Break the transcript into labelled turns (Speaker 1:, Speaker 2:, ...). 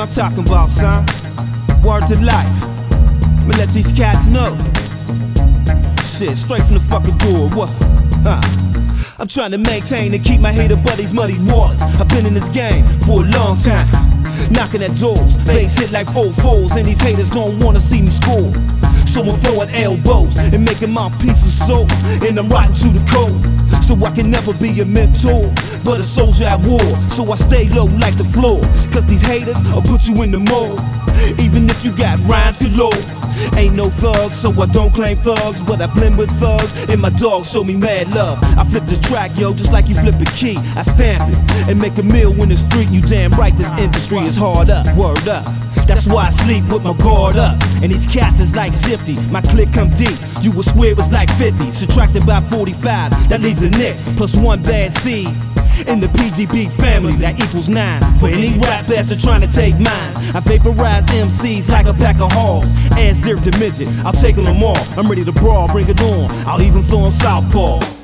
Speaker 1: I'm talking about, son. Word to life. I'ma let these cats know. Shit, straight from the fucking door. What? Huh? I'm trying to maintain and keep my hater buddies muddy waters. I've been in this game for a long time, knocking at doors, bass hit like 4-4s, and these haters don't wanna see me score. So I'm throwing elbows and making my piece of soul, and I'm riding to the code. So I can never be a mentor, but a soldier at war. So I stay low like the floor, cause these haters will put you in the mold. Even if you got rhymes galore. Ain't no thug, so I don't claim thugs, but I blend with thugs, and my dogs show me mad love. I flip this track, yo, just like you flip a key. I stamp it and make a meal in the street. You damn right, this industry is hard up, word up. That's why I sleep with my guard up. And these cats is like Zifty, my click come deep. You would swear it was like 50, subtracted by 45, that leaves a nick, plus one bad seed. In the PGB family, that equals 9. For any rap bastard trying to take mines, I vaporize MCs like a pack of hogs. Ass Dirk the Midget, I'll take them all. I'm ready to brawl, bring it on. I'll even throw on Southpaw.